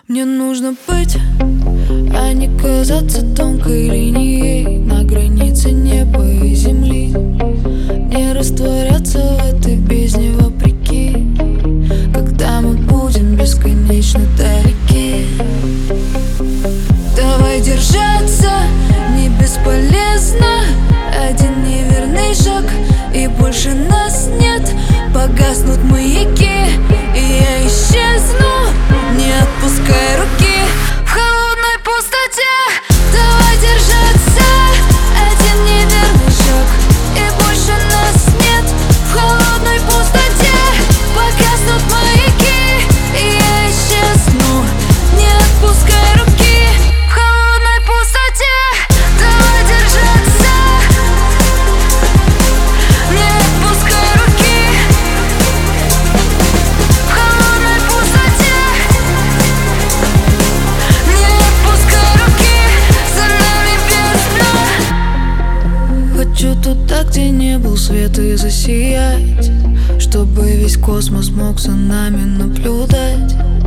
Мне нужно быть, а не казаться тонкой линией на границе неба и земли. Не растворяться в этой бездне вопреки, когда мы будем бесконечно далеки. Давай держаться, не бесполезно. Один неверный шаг, и больше нас нет. Погаснут маяки, и я исчезну. Не отпускай руки в холодной пустоте. Давай держаться, один неверный шаг, и больше нас нет. В холодной пустоте погаснут маяки, и я исчезну. Не отпускай руки в холодной пустоте. Давай держаться, не отпускай руки в холодной пустоте. Не отпускай руки, за нами бездна. Хочу туда, где не был свет, и засиять, чтобы весь космос мог за нами наблюдать.